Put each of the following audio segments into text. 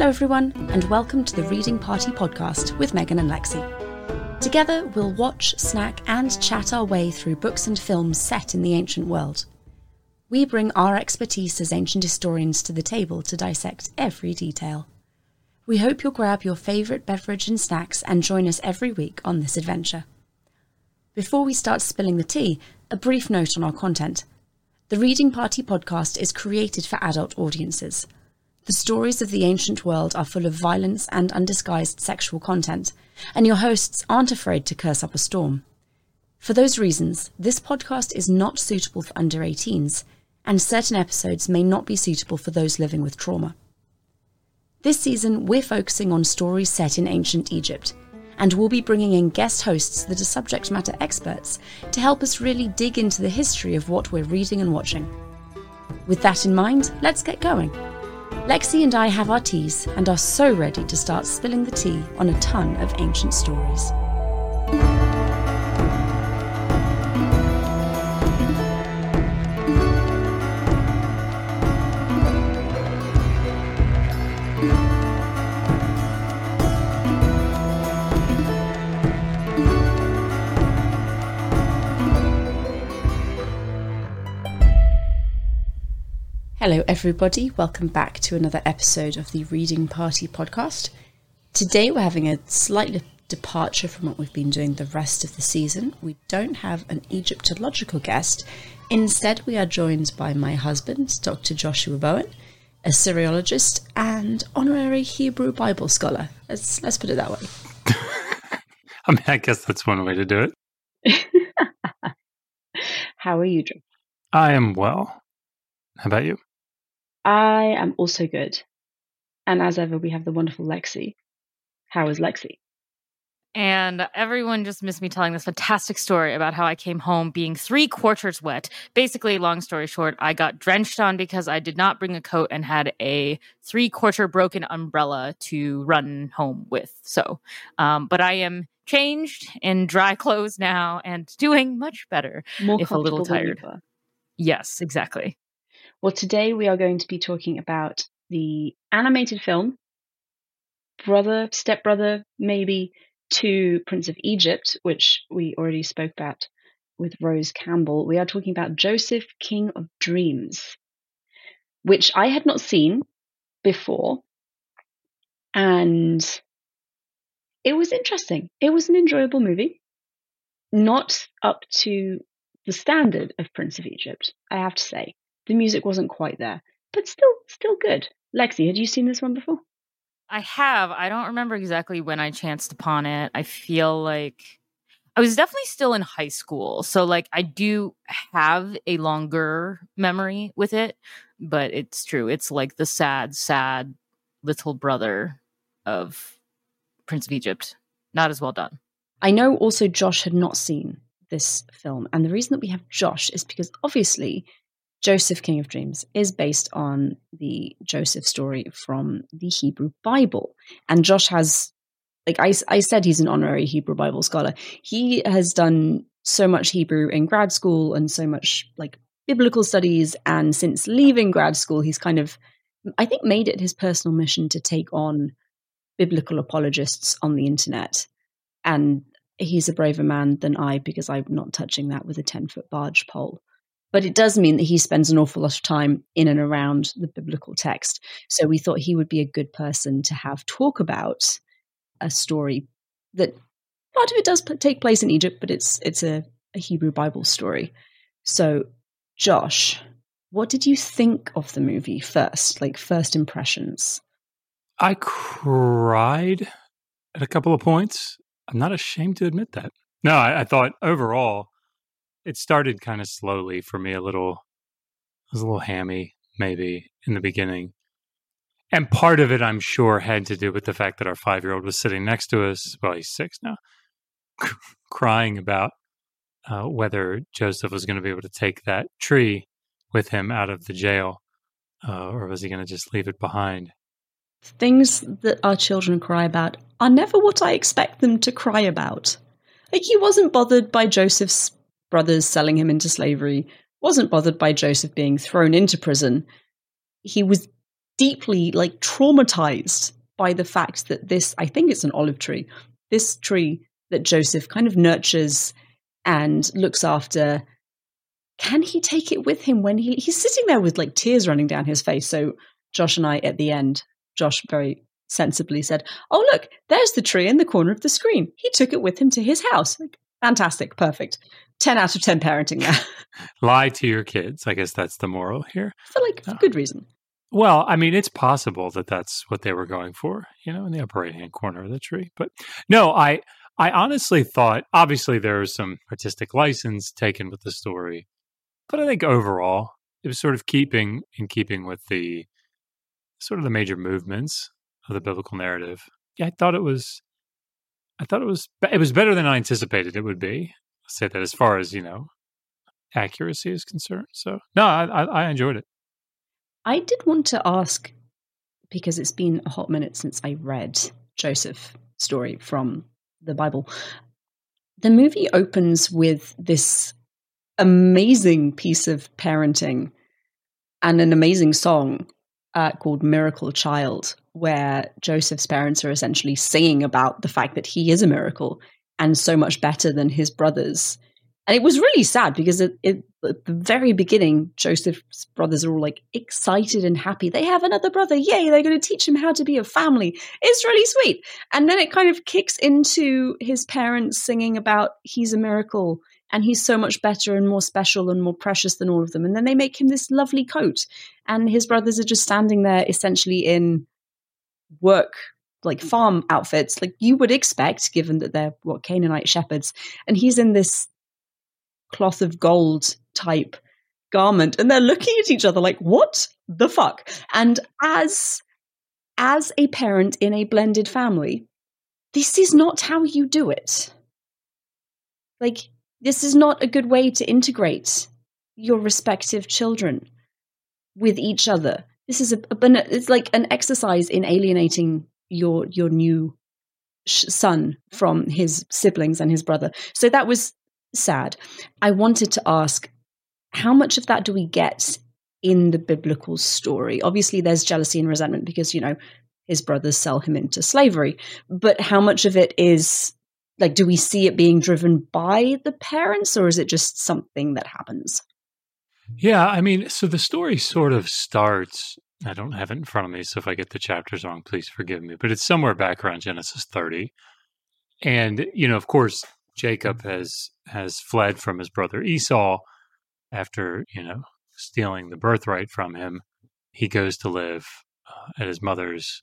Hello everyone, and welcome to the Reading Party podcast with Megan and Lexi. Together, we'll watch, snack, and chat our way through books and films set in the ancient world. We bring our expertise as ancient historians to the table to dissect every detail. We hope you'll grab your favourite beverage and snacks and join us every week on this adventure. Before we start spilling the tea, a brief note on our content. The Reading Party podcast is created for adult audiences. The stories of the ancient world are full of violence and undisguised sexual content, and your hosts aren't afraid to curse up a storm. For those reasons, this podcast is not suitable for under 18s, and certain episodes may not be suitable for those living with trauma. This season, we're focusing on stories set in ancient Egypt, and we'll be bringing in guest hosts that are subject matter experts to help us really dig into the history of what we're reading and watching. With that in mind, let's get going. Lexi and I have our teas and are so ready to start spilling the tea on a ton of ancient stories. Hello everybody, welcome back to another episode of the Reading Party podcast. Today we're having a slight departure from what we've been doing the rest of the season. We don't have an Egyptological guest. Instead, we are joined by my husband, Dr. Joshua Bowen, a Syriologist and honorary Hebrew Bible scholar. Let's put it that way. I guess that's one way to do it. How are you, Joe? I am well. How about you? I am also good. And as ever, we have the wonderful Lexi. How is Lexi? And everyone just missed me telling this fantastic story about how I came home being 3/4 wet. Basically, long story short, I got drenched on because I did not bring a coat and had a 3/4 broken umbrella to run home with. So, but I am changed in dry clothes now and doing much better, More if a little tired. Than you were. Yes, exactly. Well, today we are going to be talking about the animated film, stepbrother, maybe, to Prince of Egypt, which we already spoke about with Rose Campbell. We are talking about Joseph, King of Dreams, which I had not seen before. And it was interesting. It was an enjoyable movie. Not up to the standard of Prince of Egypt, I have to say. The music wasn't quite there, but still good. Lexi, had you seen this one before? I have. I don't remember exactly when I chanced upon it. I feel like I was definitely still in high school. So like I do have a longer memory with it, but it's true. It's like the sad little brother of Prince of Egypt. Not as well done. I know also Josh had not seen this film. And the reason that we have Josh is because obviously Joseph, King of Dreams, is based on the Joseph story from the Hebrew Bible. And Josh has, like I said, he's an honorary Hebrew Bible scholar. He has done so much Hebrew in grad school and so much like biblical studies. And since leaving grad school, he's kind of, I think, made it his personal mission to take on biblical apologists on the internet. And he's a braver man than I, because I'm not touching that with a 10-foot barge pole. But it does mean that he spends an awful lot of time in and around the biblical text. So we thought he would be a good person to have talk about a story that part of it does take place in Egypt, but it's a Hebrew Bible story. So, Josh, what did you think of the movie first? Like first impressions? I cried at a couple of points. I'm not ashamed to admit that. No, I thought overall it started kind of slowly for me. It was a little hammy, maybe, in the beginning. And part of it, I'm sure, had to do with the fact that our 5-year-old was sitting next to us. Well, he's 6 now, crying about whether Joseph was going to be able to take that tree with him out of the jail, or was he going to just leave it behind? Things that our children cry about are never what I expect them to cry about. Like, he wasn't bothered by Joseph's brothers selling him into slavery, wasn't bothered by Joseph being thrown into prison. He was deeply like traumatized by the fact that this, I think it's an olive tree, this tree that Joseph kind of nurtures and looks after, can he take it with him when he's sitting there with like tears running down his face? So Josh and I at the end, Josh very sensibly said, "Oh, look, there's the tree in the corner of the screen. He took it with him to his house." Like, fantastic. Perfect. 10 out of 10 parenting there. Lie to your kids. I guess that's the moral here. For like good reason. Well, I mean, it's possible that that's what they were going for, in the upper right-hand corner of the tree. But no, I honestly thought, obviously there was some artistic license taken with the story, but I think overall it was sort of keeping with the sort of the major movements of the biblical narrative. Yeah, I thought it was better than I anticipated it would be. I'll say that as far as, accuracy is concerned. So no, I enjoyed it. I did want to ask, because it's been a hot minute since I read Joseph's story from the Bible. The movie opens with this amazing piece of parenting and an amazing song called Miracle Child, where Joseph's parents are essentially singing about the fact that he is a miracle and so much better than his brothers. And it was really sad because at the very beginning, Joseph's brothers are all like excited and happy. They have another brother. Yay, they're going to teach him how to be a family. It's really sweet. And then it kind of kicks into his parents singing about he's a miracle and he's so much better and more special and more precious than all of them. And then they make him this lovely coat. And his brothers are just standing there essentially in work, like farm outfits, like you would expect, given that they're Canaanite shepherds. And he's in this cloth of gold type garment, and they're looking at each other like, what the fuck? And as a parent in a blended family, this is not how you do it. Like, this is not a good way to integrate your respective children with each other. This is it's like an exercise in alienating your new son from his siblings and his brother. So that was sad. I wanted to ask, how much of that do we get in the biblical story? Obviously, there's jealousy and resentment because, his brothers sell him into slavery. But how much of it is, like, do we see it being driven by the parents, or is it just something that happens? Yeah, I mean, so the story sort of starts, I don't have it in front of me, so if I get the chapters wrong, please forgive me, but it's somewhere back around Genesis 30. And, of course, Jacob has fled from his brother Esau after, stealing the birthright from him. He goes to live at his mother's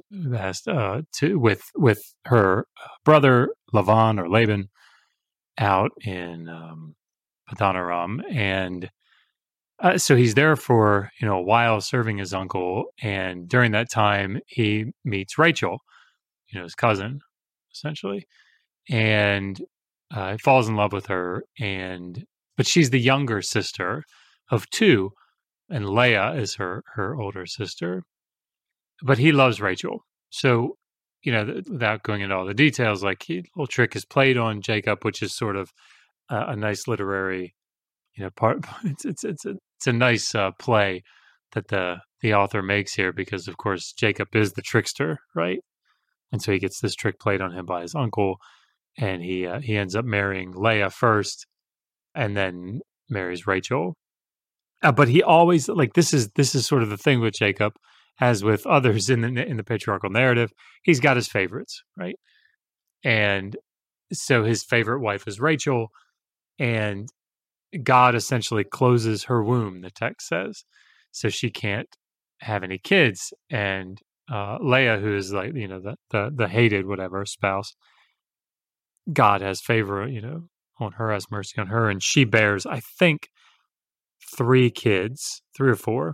with her brother Lavan or Laban out in Padan Aram, and so he's there for a while serving his uncle. And during that time, he meets Rachel, his cousin, essentially, and he falls in love with her, but she's the younger sister of two, and Leah is her older sister. But he loves Rachel. So, without going into all the details, like a little trick is played on Jacob, which is sort of a nice literary, part. It's a nice play that the author makes here, because of course Jacob is the trickster, right? And so he gets this trick played on him by his uncle. And he ends up marrying Leah first, and then marries Rachel. But he always, like, this is sort of the thing with Jacob, as with others in the patriarchal narrative. He's got his favorites, right? And so his favorite wife is Rachel, and God essentially closes her womb, the text says, so she can't have any kids. And Leah, who is like the hated whatever spouse, God has favor, on her, has mercy on her, and she bears, I think, 3 kids, 3 or 4.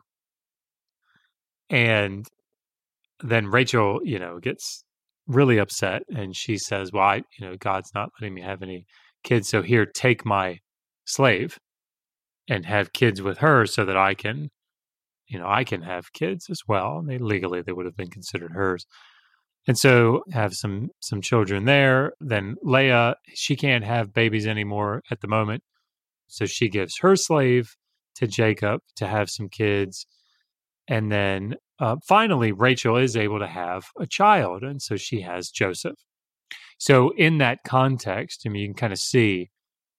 And then Rachel, gets really upset, and she says, "Well, God's not letting me have any kids, so here, take my slave and have kids with her, so that I can have kids as well." And legally they would have been considered hers. And so have some children there. Then Leah, she can't have babies anymore at the moment. So she gives her slave to Jacob to have some kids. And then finally, Rachel is able to have a child, and so she has Joseph. So in that context, I mean, you can kind of see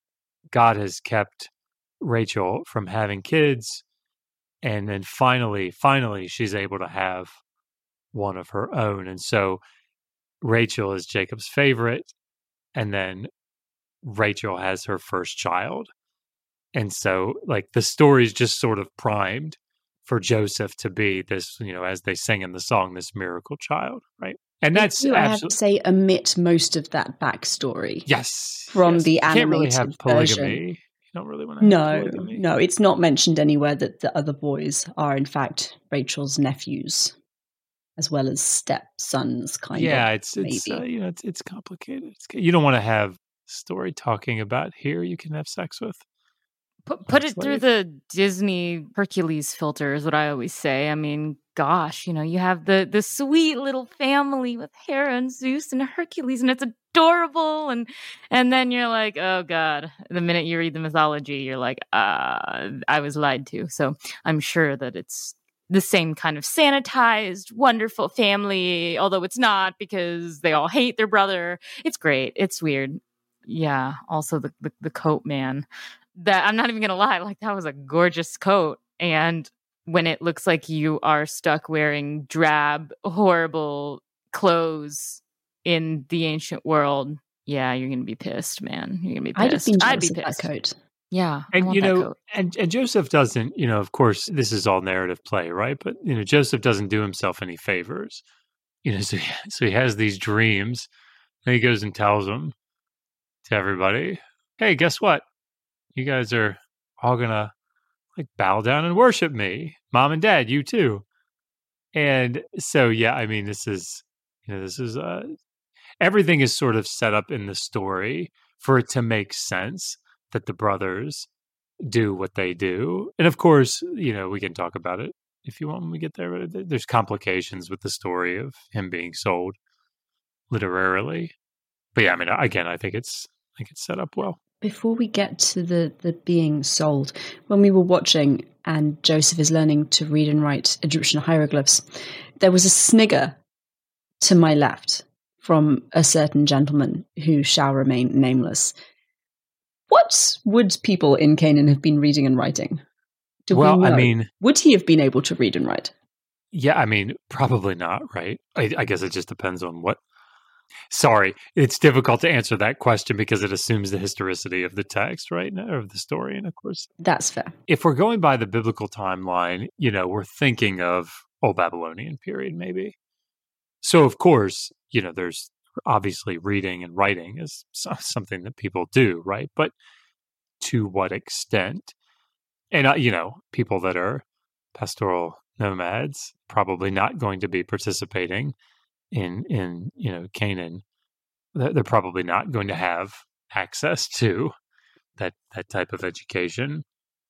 God has kept Rachel from having kids, and then finally, she's able to have one of her own. And so Rachel is Jacob's favorite, and then Rachel has her first child. And so, like, the story's just sort of primed for Joseph to be this, as they sing in the song, this miracle child, right? And that's I have to say, omit most of that backstory. Yes. From the animated can't really have polygamy. version. You don't really want to have polygamy. No, it's not mentioned anywhere that the other boys are, in fact, Rachel's nephews, as well as stepsons, kind of. Yeah, it's complicated. You don't want to have story talking about here you can have sex with. Put it through the Disney Hercules filter is what I always say. I mean, gosh, you have the sweet little family with Hera and Zeus and Hercules, and it's adorable. And then you're like, oh God, the minute you read the mythology, you're like, I was lied to. So I'm sure that it's the same kind of sanitized, wonderful family, although it's not because they all hate their brother. It's great. It's weird. Yeah. Also the coat man. That I'm not even going to lie, like that was a gorgeous coat. And when it looks like you are stuck wearing drab, horrible clothes in the ancient world, yeah, you're going to be pissed, man. You're going to be pissed. I'd be pissed. That coat. Yeah. And, and Joseph doesn't, of course, this is all narrative play, right? But, Joseph doesn't do himself any favors. So he has these dreams, and he goes and tells them to everybody, hey, guess what? You guys are all gonna bow down and worship me, mom and dad, you too. And so, yeah, I mean, this is everything is sort of set up in the story for it to make sense that the brothers do what they do. And of course, we can talk about it if you want when we get there. But there's complications with the story of him being sold literarily. But yeah, I mean, again, I think it's set up well. Before we get to the being sold, when we were watching and Joseph is learning to read and write Egyptian hieroglyphs, there was a snigger to my left from a certain gentleman who shall remain nameless. What would people in Canaan have been reading and writing? I mean, would he have been able to read and write? Yeah, I mean, probably not, right? I guess it just depends on what. Sorry, it's difficult to answer that question because it assumes the historicity of the text, right? Or of the story, and of course. That's fair. If we're going by the biblical timeline, we're thinking of Old Babylonian period, maybe. So, of course, there's obviously reading and writing is something that people do, right? But to what extent? And, people that are pastoral nomads probably not going to be participating in Canaan. They're probably not going to have access to that type of education.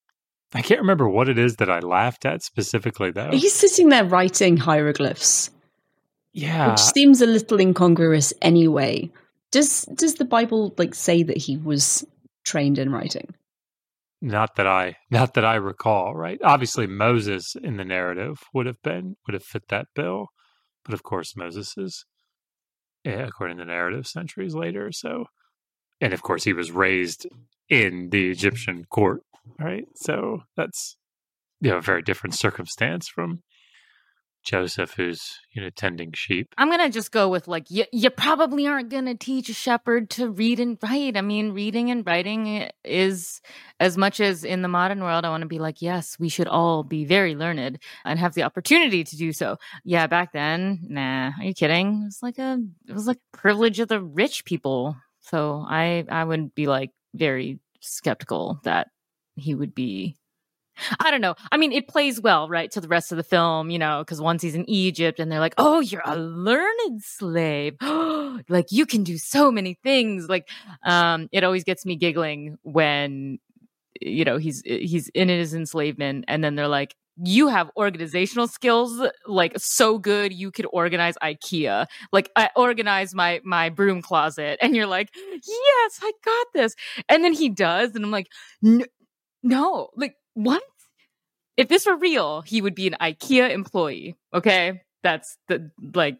I can't remember what it is that I laughed at specifically, though. He's sitting there writing hieroglyphs. Yeah. Which seems a little incongruous anyway. Does the Bible say that he was trained in writing? Not that I recall, right? Obviously Moses in the narrative would have fit that bill. But of course, Moses is, according to the narrative, centuries later. So, and of course, he was raised in the Egyptian court, right? So that's a very different circumstance from Joseph, who's tending sheep. I'm gonna just go with you probably aren't gonna teach a shepherd to read and write. I mean, reading and writing is, as much as in the modern world, I want to be yes, we should all be very learned and have the opportunity to do so. Yeah, back then, nah, are you kidding? It was like privilege of the rich people. So I would be very skeptical that he would be. I don't know. I mean, it plays well, right, to the rest of the film, because once he's in Egypt and they're like, oh, you're a learned slave. You can do so many things. It always gets me giggling when, he's in his enslavement and then they're like, you have organizational skills, so good you could organize IKEA. I organize my broom closet. And you're like, yes, I got this. And then he does. And I'm like, no, what? If this were real, he would be an IKEA employee. Okay, that's the like.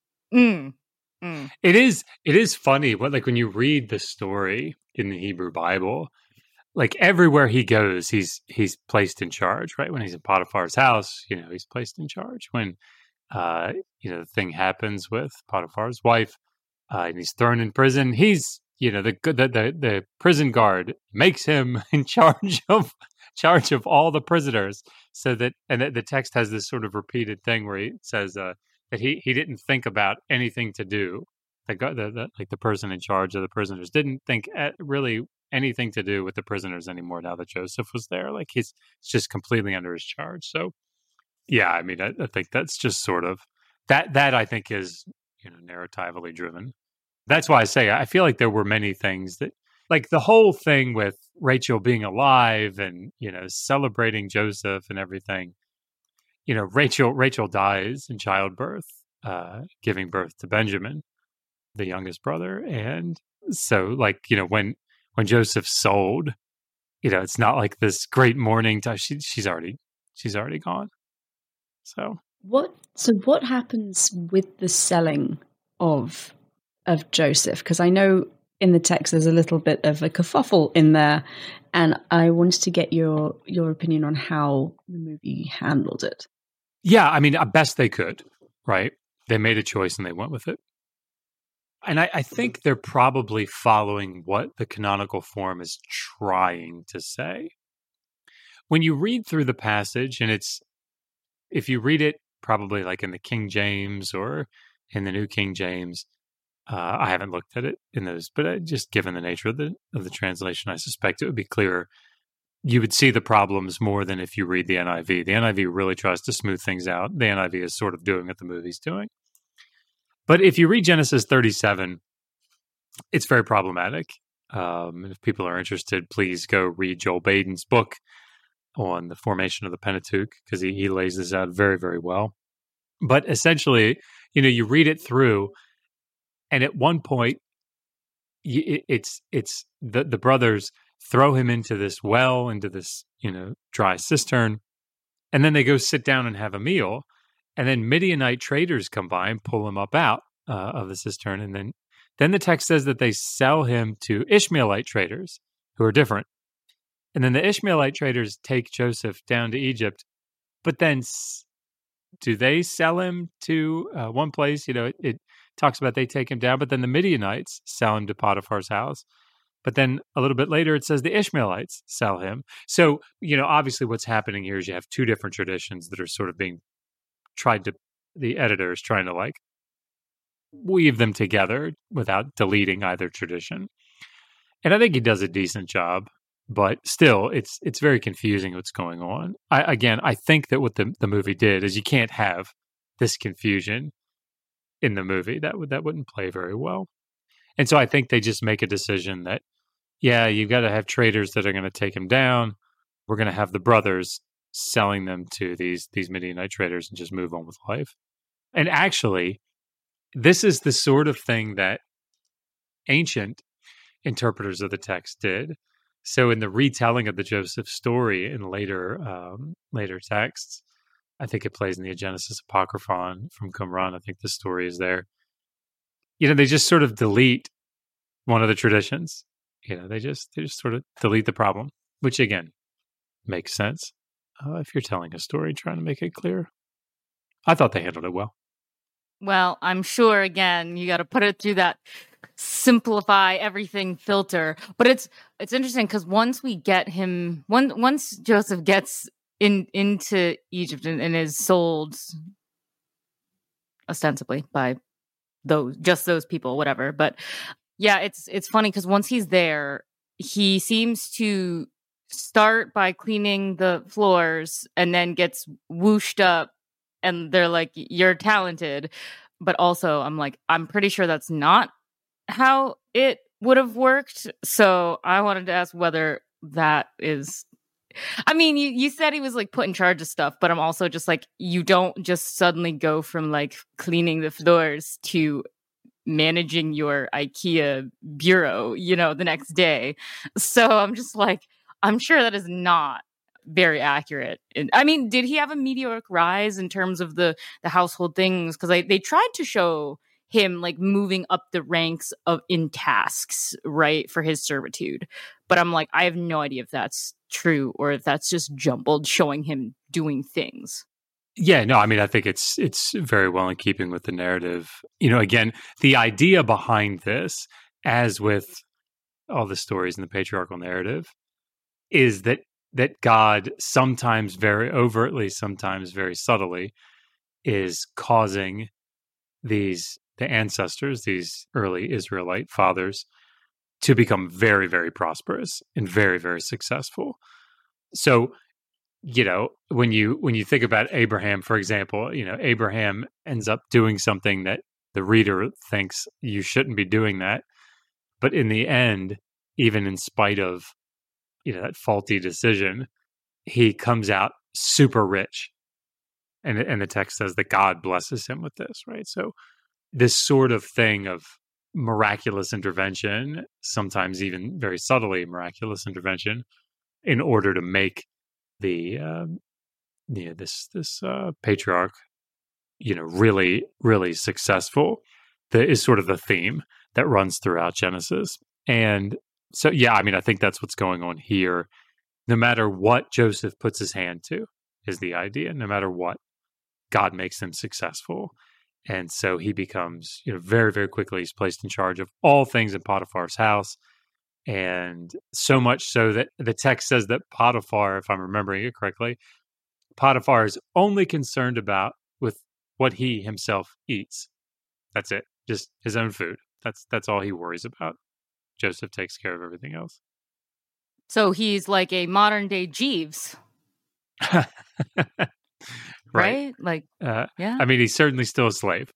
It is funny what, like, when you read the story in the Hebrew Bible, like everywhere he goes, he's placed in charge, right? When he's in Potiphar's house, he's placed in charge. When the thing happens with Potiphar's wife, and he's thrown in prison, he's the prison guard makes him in charge of all the prisoners. So that, and the text has this sort of repeated thing where he says that he didn't think about anything to do. The person in charge of the prisoners didn't think really anything to do with the prisoners anymore now that Joseph was there. Like, he's just completely under his charge. So yeah, I mean, I think that's just sort of that I think is narratively driven. That's why I say I feel like there were many things that, like the whole thing with Rachel being alive and celebrating Joseph and everything. Rachel dies in childbirth, giving birth to Benjamin, the youngest brother, and so when Joseph's sold, it's not like this great mourning time. She's already gone. So what happens with the selling of Joseph? Because I know in the text there's a little bit of a kerfuffle in there, and I wanted to get your opinion on how the movie handled it. Yeah, I mean, best they could, right? They made a choice and they went with it. And I think they're probably following what the canonical form is trying to say. When you read through the passage, and if you read it probably like in the King James or in the New King James, I haven't looked at it in those, but just given the nature of the translation, I suspect it would be clearer. You would see the problems more than if you read the NIV. The NIV really tries to smooth things out. The NIV is sort of doing what the movie's doing. But if you read Genesis 37, it's very problematic. If people are interested, please go read Joel Baden's book on the formation of the Pentateuch, because he lays this out very, very well. But essentially, you read it through, and at one point, it's the brothers throw him into this well, into this dry cistern, and then they go sit down and have a meal. And then Midianite traders come by and pull him up out of the cistern. And then the text says that they sell him to Ishmaelite traders who are different. And then the Ishmaelite traders take Joseph down to Egypt. But then do they sell him to one place? It talks about they take him down, but then the Midianites sell him to Potiphar's house. But then a little bit later, it says the Ishmaelites sell him. So, obviously what's happening here is you have two different traditions that are sort of being the editor is trying to weave them together without deleting either tradition. And I think he does a decent job, but still it's very confusing what's going on. I think that what the movie did is you can't have this confusion in the movie. That wouldn't play very well. And so I think they just make a decision that, yeah, you've got to have traders that are going to take him down. We're going to have the brothers selling them to these Midianite traders and just move on with life. And actually, this is the sort of thing that ancient interpreters of the text did. So in the retelling of the Joseph story in later texts, I think it plays in the Genesis Apocryphon from Qumran. I think the story is there. They just sort of delete one of the traditions. They just sort of delete the problem, which again makes sense. If you're telling a story, trying to make it clear. I thought they handled it well. Well, I'm sure, again, you got to put it through that simplify everything filter. But it's interesting because once Joseph gets into Egypt and is sold ostensibly by those people, whatever. But yeah, it's funny because once he's there, he seems to start by cleaning the floors and then gets whooshed up, and they're like, you're talented. But also I'm pretty sure that's not how it would have worked. So I wanted to ask whether that is, I mean, you said he was put in charge of stuff, but I'm also just you don't just suddenly go from cleaning the floors to managing your IKEA bureau, the next day. So I'm just I'm sure that is not very accurate. I mean, did he have a meteoric rise in terms of the household things? Because they tried to show him like moving up the ranks in tasks, right, for his servitude. But I'm like, I have no idea if that's true or if that's just jumbled, showing him doing things. Yeah, no, I mean, I think it's very well in keeping with the narrative. You know, again, the idea behind this, as with all the stories in the patriarchal narrative, is that God, sometimes very overtly, sometimes very subtly, is causing the ancestors, these early Israelite fathers, to become very, very prosperous and very, very successful. So, you know, when you think about Abraham, for example, you know, Abraham ends up doing something that the reader thinks you shouldn't be doing that. But in the end, even in spite of, you know, that faulty decision, he comes out super rich. And the text says that God blesses him with this, right? So this sort of thing of miraculous intervention, sometimes even very subtly miraculous intervention, in order to make this patriarch, you know, really, really successful, that is sort of the theme that runs throughout Genesis. And so, yeah, I mean, I think that's what's going on here. No matter what Joseph puts his hand to, is the idea. No matter what, God makes him successful. And so he becomes, you know, very, very quickly, he's placed in charge of all things in Potiphar's house. And so much so that the text says that Potiphar, if I'm remembering it correctly, Potiphar is only concerned about with what he himself eats. That's it. Just his own food. That's all he worries about. Joseph takes care of everything else. So he's like a modern day Jeeves. Right? Like, yeah. I mean, he's certainly still a slave.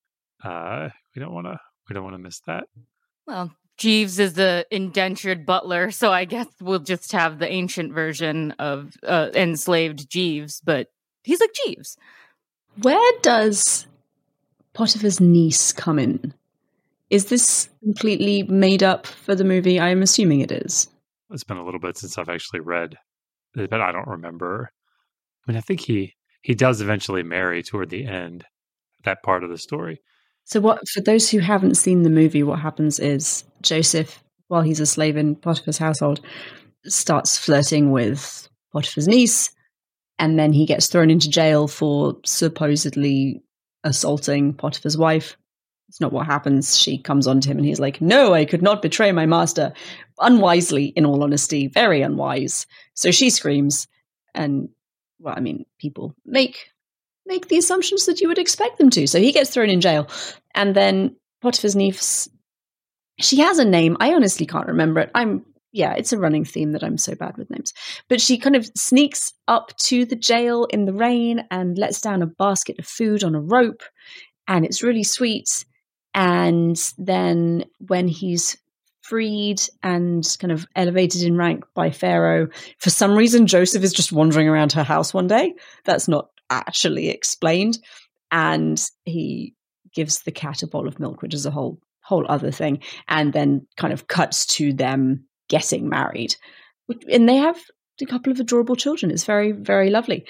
We don't want to miss that. Well, Jeeves is the indentured butler, so I guess we'll just have the ancient version of enslaved Jeeves, but he's like Jeeves. Where does Potiphar's niece come in? Is this completely made up for the movie? I'm assuming it is. It's been a little bit since I've actually read, but I don't remember. I mean, I think he does eventually marry toward the end, that part of the story. So for those who haven't seen the movie, what happens is Joseph, while he's a slave in Potiphar's household, starts flirting with Potiphar's niece, and then he gets thrown into jail for supposedly assaulting Potiphar's wife. It's not what happens. She comes on to him and he's like, no, I could not betray my master. Unwisely, in all honesty, very unwise. So she screams, and, well, I mean, people make the assumptions that you would expect them to. So he gets thrown in jail. And then Potiphar's niece, she has a name. I honestly can't remember it. It's a running theme that I'm so bad with names. But she kind of sneaks up to the jail in the rain and lets down a basket of food on a rope. And it's really sweet. And then when he's freed and kind of elevated in rank by Pharaoh, for some reason, Joseph is just wandering around her house one day. That's not actually explained. And he gives the cat a bowl of milk, which is a whole other thing. And then kind of cuts to them getting married. And they have a couple of adorable children. It's very, very lovely.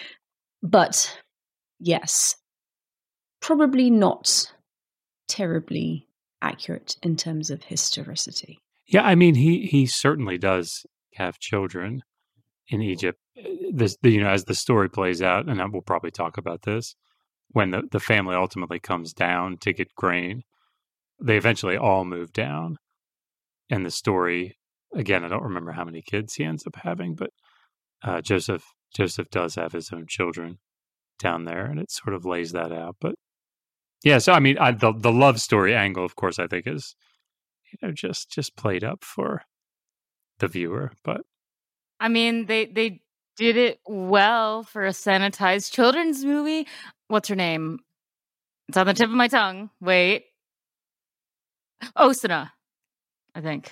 But yes, probably not terribly accurate in terms of historicity. Yeah, I mean, he certainly does have children in Egypt. As the story plays out, and we'll probably talk about this, when the family ultimately comes down to get grain, they eventually all move down. And the story, again, I don't remember how many kids he ends up having, but Joseph does have his own children down there, and it sort of lays that out. But yeah, so I mean, the love story angle, of course, I think is, just played up for the viewer. But I mean, they did it well for a sanitized children's movie. What's her name? It's on the tip of my tongue. Wait, Osuna, I think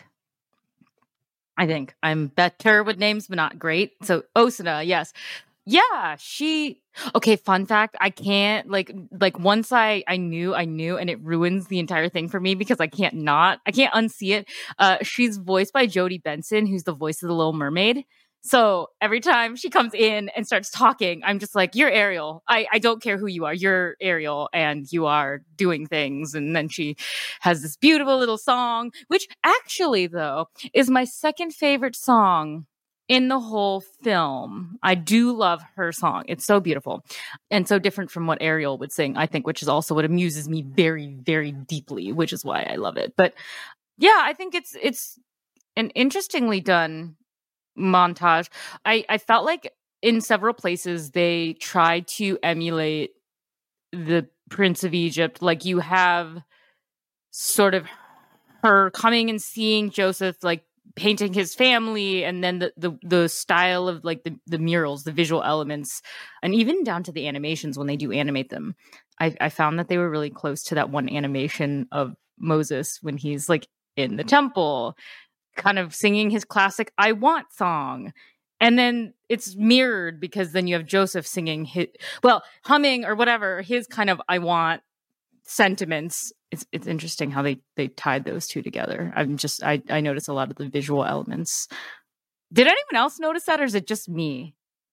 I'm better with names, but not great. So Osuna, yes. Yeah, okay, fun fact, I can't, like once I knew, and it ruins the entire thing for me because I can't unsee it. She's voiced by Jodie Benson, who's the voice of the Little Mermaid. So every time she comes in and starts talking, I'm just like, you're Ariel. I don't care who you are. You're Ariel and you are doing things. And then she has this beautiful little song, which actually, though, is my second favorite song in the whole film. I do love her song. It's so beautiful and so different from what Ariel would sing, I think, which is also what amuses me very, very deeply, which is why I love it. But yeah, I think it's an interestingly done montage. I felt like in several places they tried to emulate the Prince of Egypt. Like you have sort of her coming and seeing Joseph like painting his family, and then the style of like the murals, the visual elements, and even down to the animations when they do animate them. I found that they were really close to that one animation of Moses when he's like in the temple, kind of singing his classic I Want song. And then it's mirrored because then you have Joseph singing humming or whatever, his kind of I Want sentiments. It's interesting how they tied those two together. I noticed a lot of the visual elements. Did anyone else notice that, or is it just me?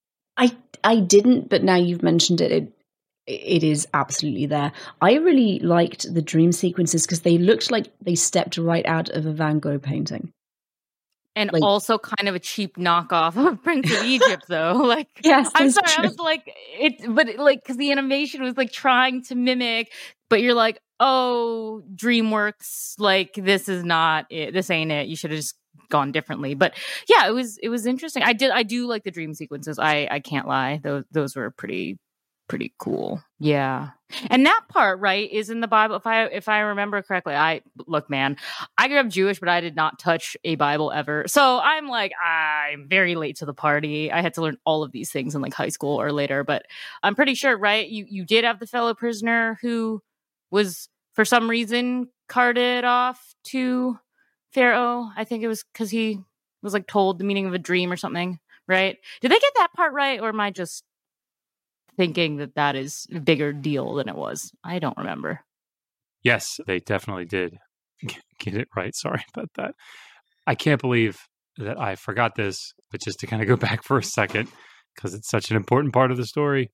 I didn't, but now you've mentioned it is absolutely there. I really liked the dream sequences because they looked like they stepped right out of a Van Gogh painting. And like, also kind of a cheap knockoff of Prince of Egypt, though. Like, yes, I'm sorry, true. I was like, but like, because the animation was like trying to mimic, but you're like, oh, DreamWorks, like, this is not it. This ain't it. You should have just gone differently. But yeah, it was interesting. I do like the dream sequences. I can't lie. Those were pretty cool. Yeah. And that part, right, is in the Bible. If I remember correctly, look, man, I grew up Jewish, but I did not touch a Bible ever. So I'm like, I'm very late to the party. I had to learn all of these things in like high school or later, but I'm pretty sure, right? You did have the fellow prisoner who was for some reason carted off to Pharaoh. I think it was because he was like told the meaning of a dream or something, right? Did they get that part right, or am I just thinking that is a bigger deal than it was? I don't remember. Yes, they definitely did get it right. Sorry about that. I can't believe that I forgot this, but just to kind of go back for a second, because it's such an important part of the story.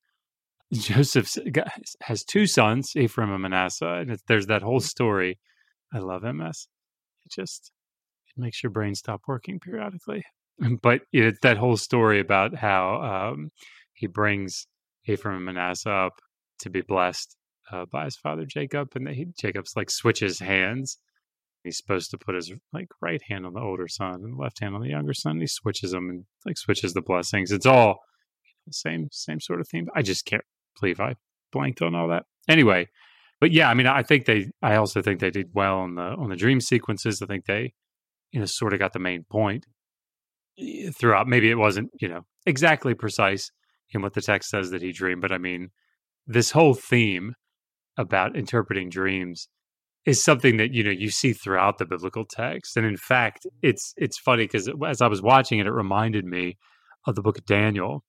Joseph has two sons, Ephraim and Manasseh, and there's that whole story. I love MS. It makes your brain stop working periodically. But it's that whole story about how he brings Ephraim and Manasseh up to be blessed by his father Jacob, and Jacob's like switches hands. He's supposed to put his like right hand on the older son and left hand on the younger son. And he switches them and like switches the blessings. It's all the same sort of theme. I just can't believe I blanked on all that. Anyway, but yeah, I mean, I also think they did well on the dream sequences. I think they, sort of got the main point throughout. Maybe it wasn't, exactly precise in what the text says that he dreamed, but I mean, this whole theme about interpreting dreams is something that you see throughout the biblical text. And in fact, it's funny because as I was watching it, it reminded me of the book of Daniel,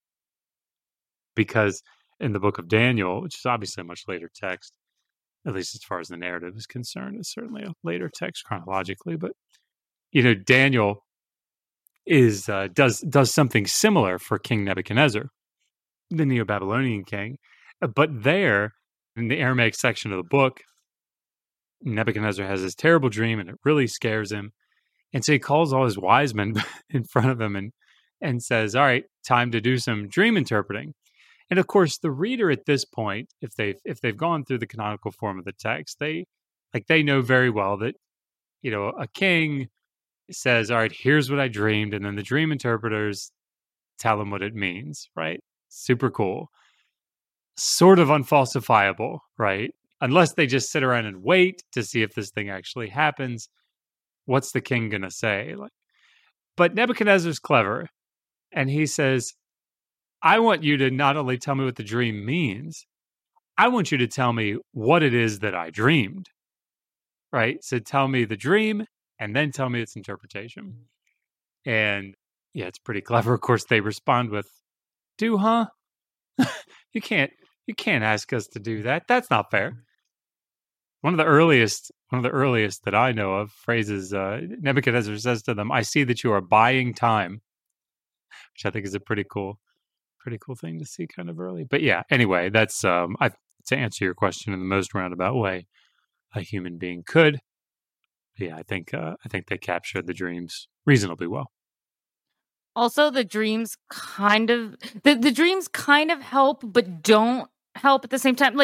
because in the book of Daniel, which is obviously a much later text, at least as far as the narrative is concerned, it's certainly a later text chronologically, but Daniel is does something similar for King Nebuchadnezzar, the Neo-Babylonian king. But there, in the Aramaic section of the book, Nebuchadnezzar has this terrible dream and it really scares him. And so he calls all his wise men in front of him and says, all right, time to do some dream interpreting. And of course, the reader at this point, if they've gone through the canonical form of the text, they know very well that, a king says, all right, here's what I dreamed. And then the dream interpreters tell him what it means, right? Super cool. Sort of unfalsifiable, right? Unless they just sit around and wait to see if this thing actually happens. What's the king going to say? But Nebuchadnezzar's clever. And he says, I want you to not only tell me what the dream means, I want you to tell me what it is that I dreamed, right? So tell me the dream and then tell me its interpretation. And yeah, it's pretty clever. Of course, they respond with, huh? You can't ask us to do that. That's not fair. One of the earliest that I know of phrases, Nebuchadnezzar says to them, I see that you are buying time. which I think is a pretty cool thing to see kind of early. But yeah, anyway, that's to answer your question in the most roundabout way a human being could. Yeah, I think they captured the dreams reasonably well. Also, the dreams kind of the dreams kind of help, but don't help at the same time.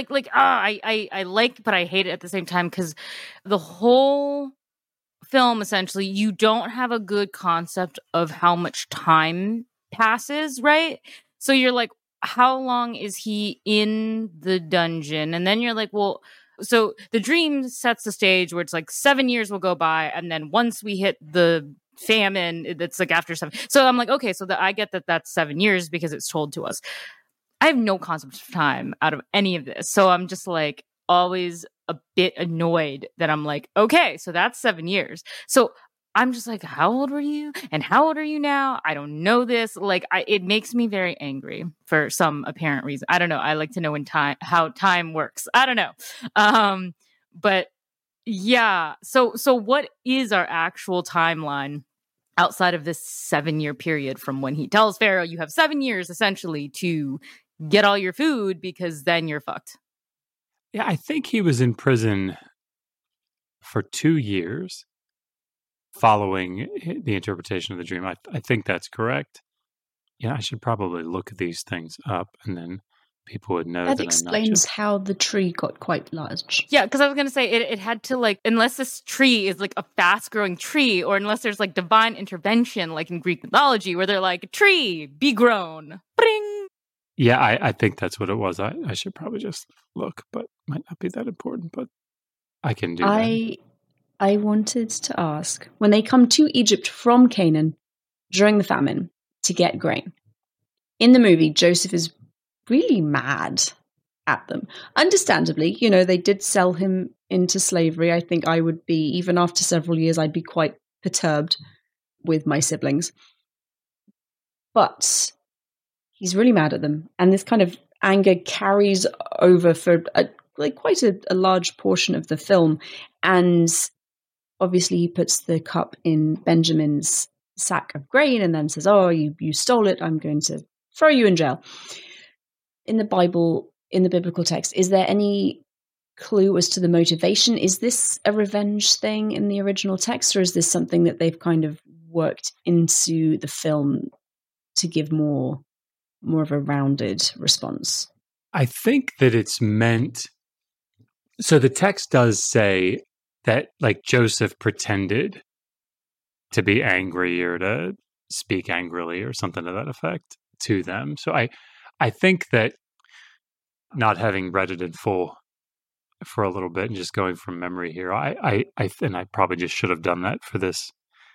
I like, but I hate it at the same time, because the whole film, essentially, you don't have a good concept of how much time passes, right? So you're like, how long is he in the dungeon? And then you're like, well, so the dream sets the stage where it's like 7 years will go by, and then once we hit the famine, it's like after 7. So I'm like, okay, so I get that that's 7 years because it's told to us. I have no concept of time out of any of this. So I'm just like always a bit annoyed that I'm like, okay, so that's 7 years. So I'm just like, how old were you? And how old are you now? I don't know this. It makes me very angry for some apparent reason. I don't know. I like to know how time works. I don't know. But yeah. So what is our actual timeline outside of this 7-year period from when he tells Pharaoh, you have 7 years essentially to get all your food, because then you're fucked? Yeah, I think he was in prison for 2 years following the interpretation of the dream. I think that's correct. Yeah, I should probably look these things up, and then people would know that that explains how the tree got quite large. Yeah, because I was going to say it had to, like, unless this tree is like a fast growing tree, or unless there's like divine intervention, like in Greek mythology, where they're like, tree, be grown. Bring. Yeah, I think that's what it was. I should probably just look, but might not be that important, but I can do that. I wanted to ask, when they come to Egypt from Canaan during the famine to get grain, in the movie, Joseph is really mad at them. Understandably, they did sell him into slavery. I think I would be, even after several years, I'd be quite perturbed with my siblings. But he's really mad at them. And this kind of anger carries over for quite a large portion of the film. And obviously he puts the cup in Benjamin's sack of grain and then says, oh, you stole it. I'm going to throw you in jail. In the Bible, in the biblical text, is there any clue as to the motivation? Is this a revenge thing in the original text, or is this something that they've kind of worked into the film to give more of a rounded response? I think that it's meant. So the text does say that, like, Joseph pretended to be angry or to speak angrily or something to that effect to them. So I think that, not having read it in full for a little bit and just going from memory here, I probably just should have done that for this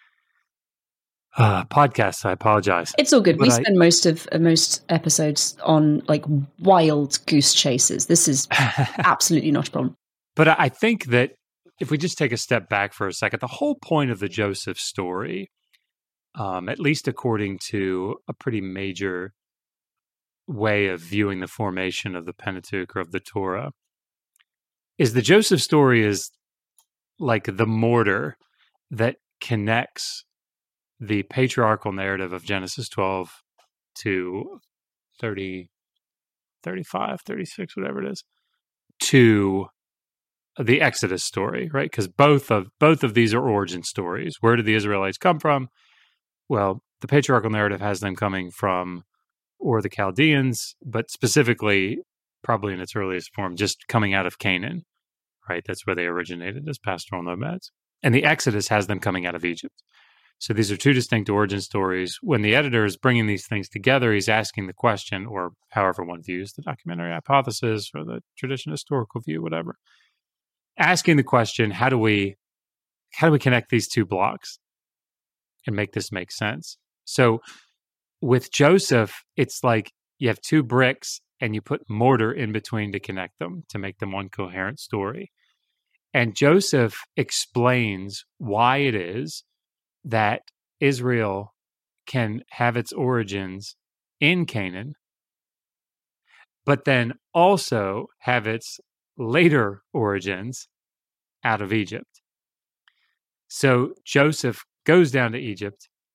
podcast. I apologize. It's all good. But we spend most episodes on like wild goose chases. This is absolutely not a problem. But I think that if we just take a step back for a second, the whole point of the Joseph story, at least according to a pretty major way of viewing the formation of the Pentateuch or of the Torah, is the Joseph story is like the mortar that connects the patriarchal narrative of Genesis 12 to 30, 35, 36, whatever it is, to the Exodus story, right? Because both of these are origin stories. Where did the Israelites come from? Well, the patriarchal narrative has them coming from Ur the Chaldeans, but specifically, probably in its earliest form, just coming out of Canaan, right? That's where they originated as pastoral nomads. And the Exodus has them coming out of Egypt. So these are two distinct origin stories. When the editor is bringing these things together, he's asking the question, or however one views the documentary hypothesis or the traditional historical view, whatever, asking the question, how do we connect these two blocks and make this make sense? So with Joseph, it's like you have two bricks and you put mortar in between to connect them, to make them one coherent story. And Joseph explains why it is that Israel can have its origins in Canaan, but then also have its later origins out of Egypt. So Joseph goes down to Egypt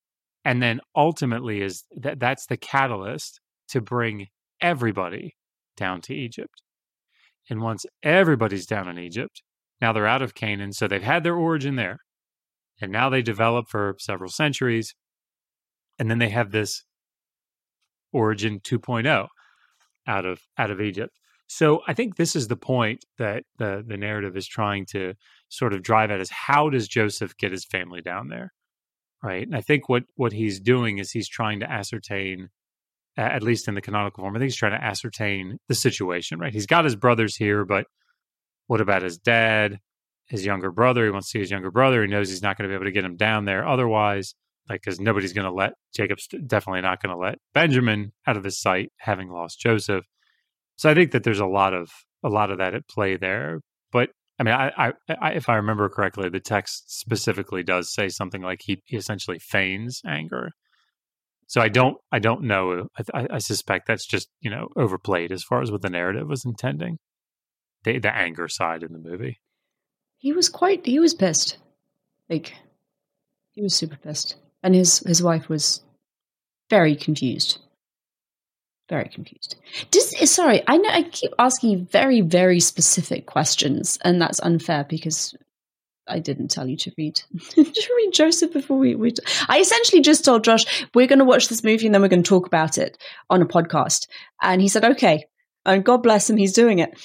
And then ultimately that's the catalyst to bring everybody down to Egypt. And once everybody's down in Egypt, now they're out of Canaan, so they've had their origin there. And now they develop for several centuries. And then they have this origin 2.0 out of Egypt. So I think this is the point that the narrative is trying to sort of drive at, is how does Joseph get his family down there? Right. And I think what he's doing is he's trying to ascertain, at least in the canonical form, I think he's trying to ascertain the situation, right? He's got his brothers here, but what about his dad, his younger brother? He wants to see his younger brother. He knows he's not going to be able to get him down there otherwise, because nobody's going to let, Jacob's definitely not going to let Benjamin out of his sight, having lost Joseph. So I think that there's a lot of that at play there. But I mean, I if I remember correctly, the text specifically does say something like he essentially feigns anger. So I don't know. I suspect that's just, overplayed as far as what the narrative was intending. The anger side in the movie. He was pissed. Like, he was super pissed. And his wife was very confused. Very confused. Sorry, I know I keep asking you very, very specific questions, and that's unfair because I didn't tell you to read Joseph before we I essentially just told Josh, we're going to watch this movie and then we're going to talk about it on a podcast. And he said, okay. And God bless him, he's doing it.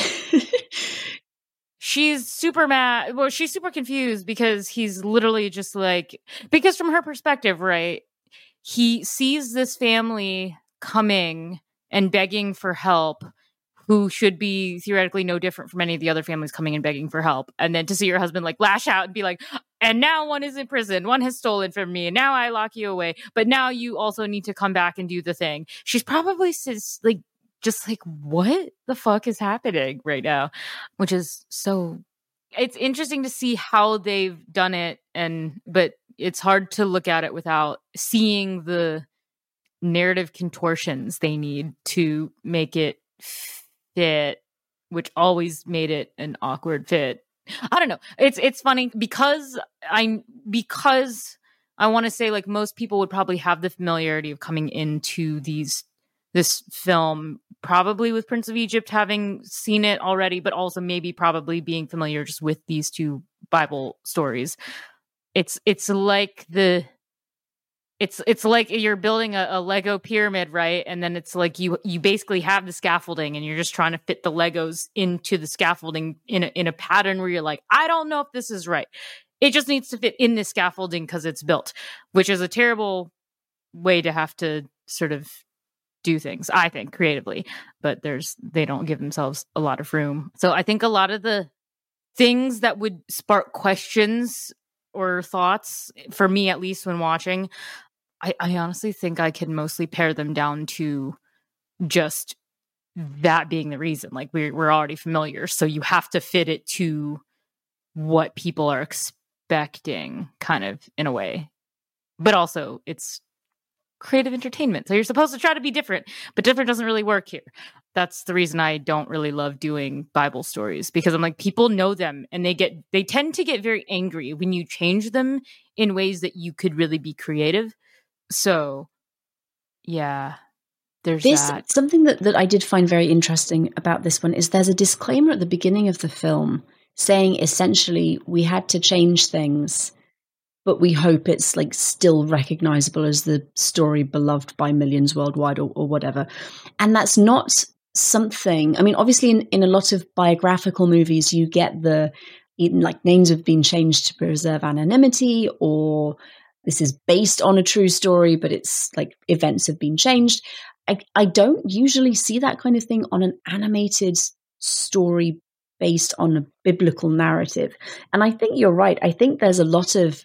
She's super mad. Well, she's super confused because he's literally just like, because from her perspective, right, he sees this family coming and begging for help, who should be theoretically no different from any of the other families coming and begging for help. And then to see your husband like lash out and be like, and now one is in prison, one has stolen from me, and now I lock you away, but now you also need to come back and do the thing. She's probably just like, what the fuck is happening right now? Which is so, it's interesting to see how they've done it, but it's hard to look at it without seeing the narrative contortions they need to make it fit, which always made it an awkward fit. I don't know. It's funny because I want to say, like, most people would probably have the familiarity of coming into this film probably with Prince of Egypt, having seen it already, but also maybe probably being familiar just with these two Bible stories. It's like it's like you're building a Lego pyramid, right? And then it's like you basically have the scaffolding and you're just trying to fit the Legos into the scaffolding in a pattern where you're like, I don't know if this is right. It just needs to fit in this scaffolding because it's built, which is a terrible way to have to sort of do things, I think, creatively. But they don't give themselves a lot of room. So I think a lot of the things that would spark questions or thoughts, for me at least when watching, I honestly think I can mostly pare them down to just that being the reason. Like, we're already familiar, so you have to fit it to what people are expecting, kind of, in a way. But also, it's creative entertainment, so you're supposed to try to be different, but different doesn't really work here. That's the reason I don't really love doing Bible stories, because I'm like, people know them and they tend to get very angry when you change them in ways that you could really be creative. So yeah, there's that. Something that I did find very interesting about this one is there's a disclaimer at the beginning of the film saying essentially we had to change things, but we hope it's like still recognizable as the story beloved by millions worldwide or whatever. And that's not something, I mean, obviously in a lot of biographical movies, you get like names have been changed to preserve anonymity, or this is based on a true story, but it's like events have been changed. I don't usually see that kind of thing on an animated story based on a biblical narrative. And I think you're right. I think there's a lot of,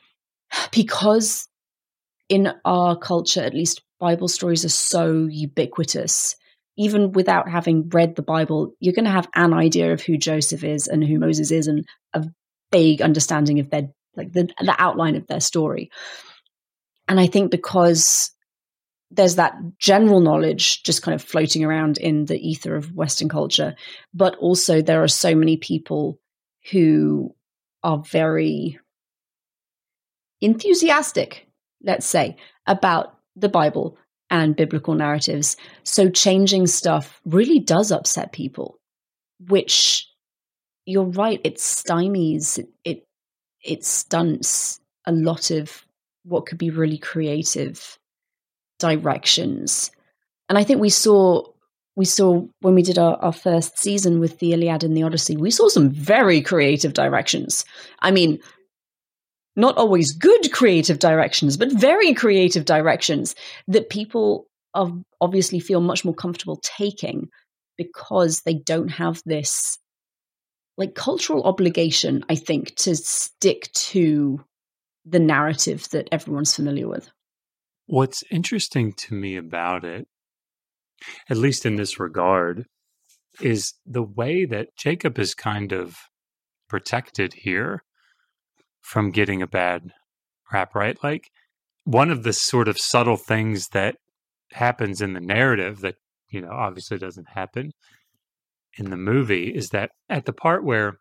because in our culture, at least, Bible stories are so ubiquitous. Even without having read the Bible, you're going to have an idea of who Joseph is and who Moses is, and a vague understanding of their, like, the outline of their story. And I think because there's that general knowledge just kind of floating around in the ether of Western culture, but also there are so many people who are very enthusiastic let's say, about the Bible and biblical narratives. So changing stuff really does upset people, which, you're right, it stymies, it stunts a lot of what could be really creative directions. And I think we saw when we did our first season with the Iliad and the Odyssey, we saw some very creative directions. I mean, not always good creative directions, but very creative directions that people obviously feel much more comfortable taking because they don't have this like cultural obligation, I think, to stick to the narrative that everyone's familiar with. What's interesting to me about it, at least in this regard, is the way that Jacob is kind of protected here from getting a bad rap, right? Like, one of the sort of subtle things that happens in the narrative that, obviously doesn't happen in the movie is that at the part where,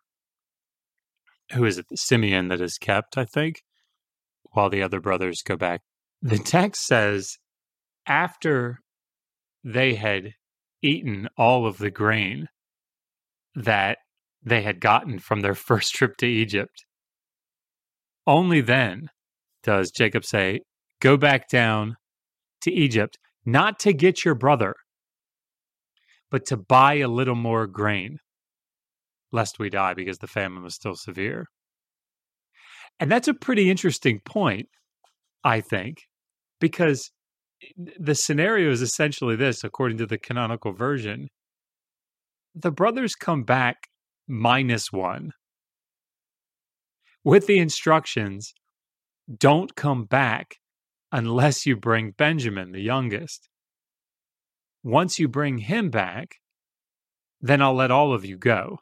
who is it, Simeon that is kept, I think, while the other brothers go back, the text says after they had eaten all of the grain that they had gotten from their first trip to Egypt, only then does Jacob say, go back down to Egypt, not to get your brother, but to buy a little more grain, lest we die, because the famine was still severe. And that's a pretty interesting point, I think, because the scenario is essentially this, according to the canonical version. The brothers come back -1 with the instructions, don't come back unless you bring Benjamin, the youngest. Once you bring him back, then I'll let all of you go.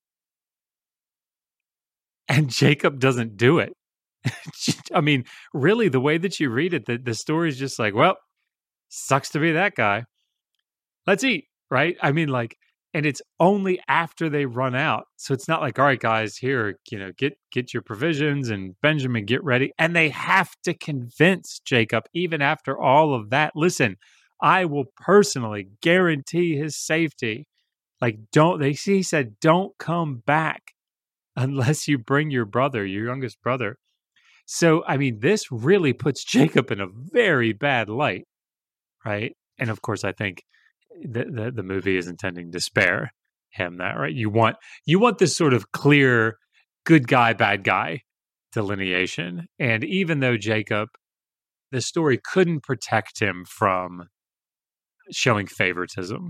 And Jacob doesn't do it. I mean, really, the way that you read it, the story is just like, well, sucks to be that guy. Let's eat, right? I mean, like, and it's only after they run out. So it's not like, all right, guys, here, get your provisions, and Benjamin, get ready. And they have to convince Jacob, even after all of that, listen, I will personally guarantee his safety. Like, he said, don't come back unless you bring your brother, your youngest brother. So, I mean, this really puts Jacob in a very bad light, right? And of course, I think the movie is intending to spare him that, right? You want this sort of clear good guy, bad guy delineation. And even though Jacob, the story couldn't protect him from showing favoritism,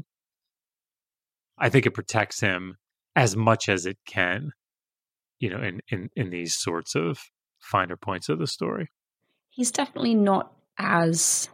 I think it protects him as much as it can, in these sorts of finer points of the story. He's definitely not as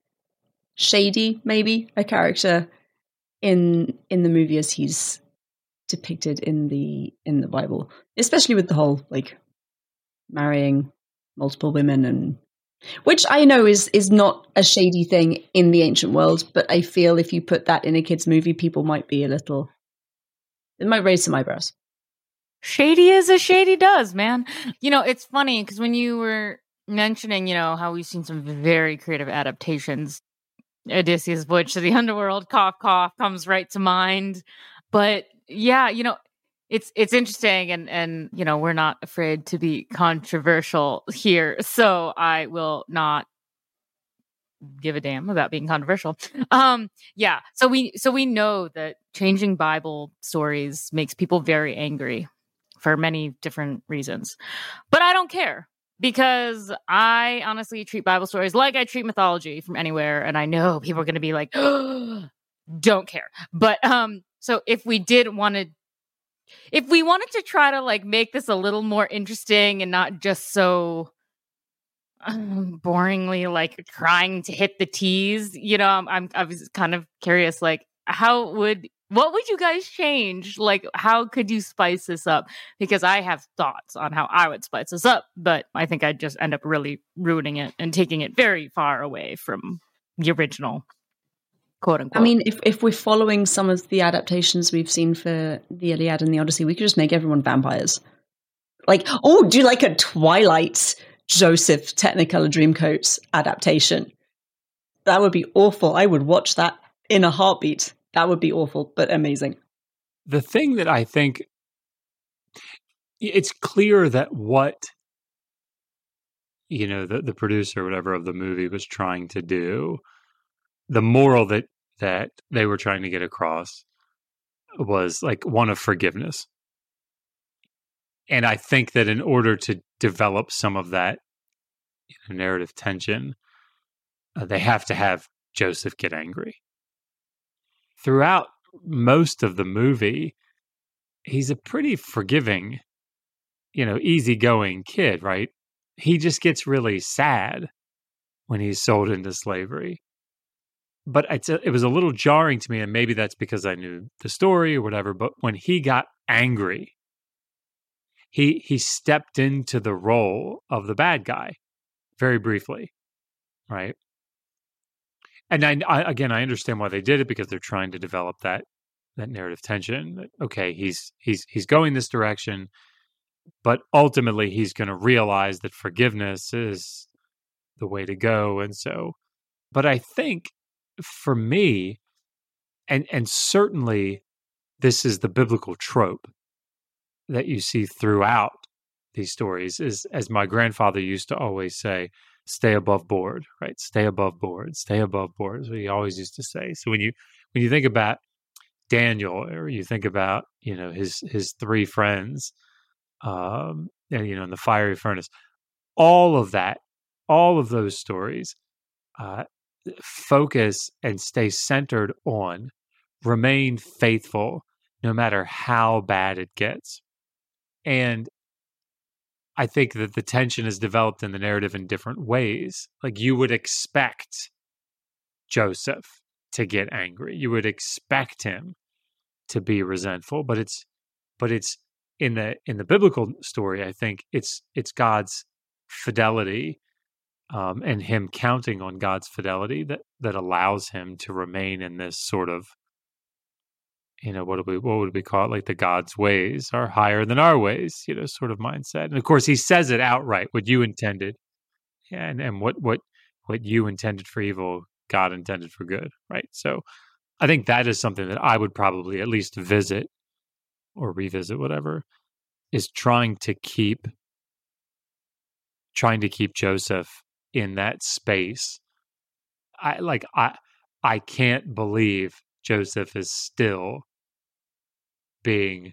shady, maybe, a character in the movie as he's depicted in the Bible, especially with the whole like marrying multiple women, and which I know is not a shady thing in the ancient world, but I feel if you put that in a kid's movie, people might be it might raise some eyebrows. Shady is as shady does, man. It's funny because when you were mentioning, how we've seen some very creative adaptations, Odysseus' Voyage to the Underworld, cough, cough, comes right to mind. But yeah, it's interesting, and we're not afraid to be controversial here, so I will not give a damn about being controversial. Yeah, so we know that changing Bible stories makes people very angry for many different reasons, but I don't care, because I honestly treat Bible stories like I treat mythology from anywhere, and I know people are going to be like, oh, don't care. But so if we wanted to try to like make this a little more interesting and not just so boringly like trying to hit the tease, I was kind of curious, like, what would you guys change? Like, how could you spice this up? Because I have thoughts on how I would spice this up, but I think I'd just end up really ruining it and taking it very far away from the original, quote unquote. I mean, if we're following some of the adaptations we've seen for the Iliad and the Odyssey, we could just make everyone vampires. Like, do like a Twilight Joseph Technicolor Dreamcoat adaptation. That would be awful. I would watch that in a heartbeat. That would be awful, but amazing. The thing that I think, it's clear that what, the producer or whatever of the movie was trying to do, the moral that they were trying to get across was like one of forgiveness. And I think that in order to develop some of that narrative tension, they have to have Joseph get angry. Throughout most of the movie, he's a pretty forgiving, easygoing kid, right? He just gets really sad when he's sold into slavery. But it was a little jarring to me, and maybe that's because I knew the story or whatever, but when he got angry, he stepped into the role of the bad guy very briefly, right? And I understand why they did it, because they're trying to develop that narrative tension. That, okay, he's going this direction, but ultimately he's going to realize that forgiveness is the way to go. And so, but I think for me, and certainly this is the biblical trope that you see throughout these stories, is, as my grandfather used to always say, stay above board, right? Stay above board, stay above board is what he always used to say. So when you think about Daniel, or you think about, his three friends, and, in the fiery furnace, all of those stories, focus and stay centered on remain faithful no matter how bad it gets. And I think that the tension is developed in the narrative in different ways. Like, you would expect Joseph to get angry. You would expect him to be resentful, but it's in the biblical story, I think it's God's fidelity, and him counting on God's fidelity that allows him to remain in this sort of, what would we call it? Like, the God's ways are higher than our ways, sort of mindset. And of course, he says it outright: what you intended, and what you intended for evil, God intended for good, right? So I think that is something that I would probably at least visit or revisit, whatever, is trying to keep Joseph in that space. I can't believe Joseph is still being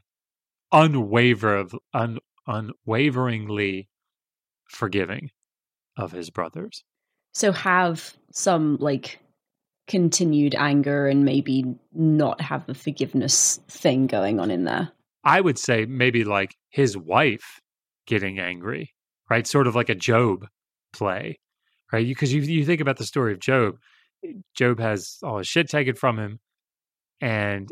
unwaveringly forgiving of his brothers. So have some continued anger and maybe not have the forgiveness thing going on in there. I would say maybe like his wife getting angry, right? Sort of like a Job play, right? Because you think about the story of Job. Job has all his shit taken from him, and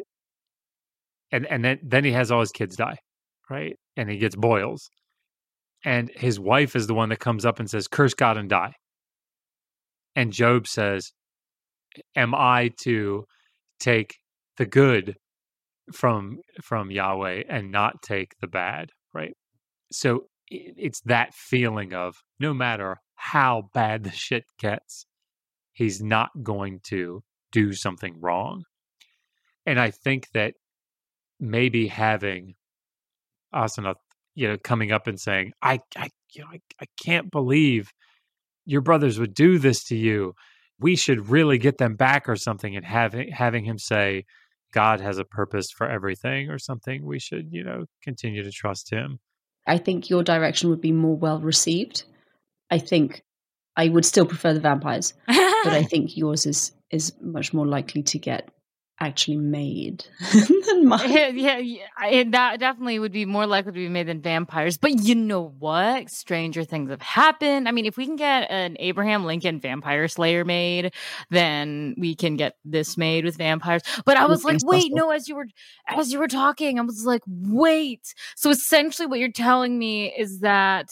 then he has all his kids die, right? And he gets boils. And his wife is the one that comes up and says, curse God and die. And Job says, am I to take the good from Yahweh and not take the bad, right? So it's that feeling of no matter how bad the shit gets, he's not going to do something wrong. And I think that maybe having Asenath, coming up and saying, I can't believe your brothers would do this to you. We should really get them back or something, and having him say, God has a purpose for everything or something. We should, continue to trust him. I think your direction would be more well received. I think I would still prefer the vampires, but I think yours is much more likely to get actually made than mine. Yeah, that definitely would be more likely to be made than vampires. But you know what? Stranger things have happened. I mean, if we can get an Abraham Lincoln Vampire Slayer made, then we can get this made with vampires. But I was like, wait, no, as you were talking, I was like, wait. So essentially what you're telling me is that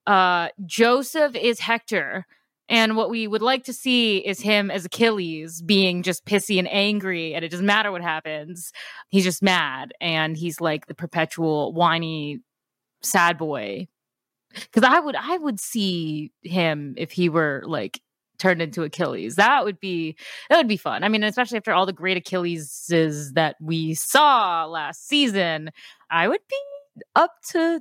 Joseph is Hector. And what we would like to see is him as Achilles, being just pissy and angry, and it doesn't matter what happens. He's just mad, and he's like the perpetual whiny sad boy Because I would see him if he were like turned into Achilles. That would be fun. I mean, especially after all the great Achilleses that we saw last season, I would be up to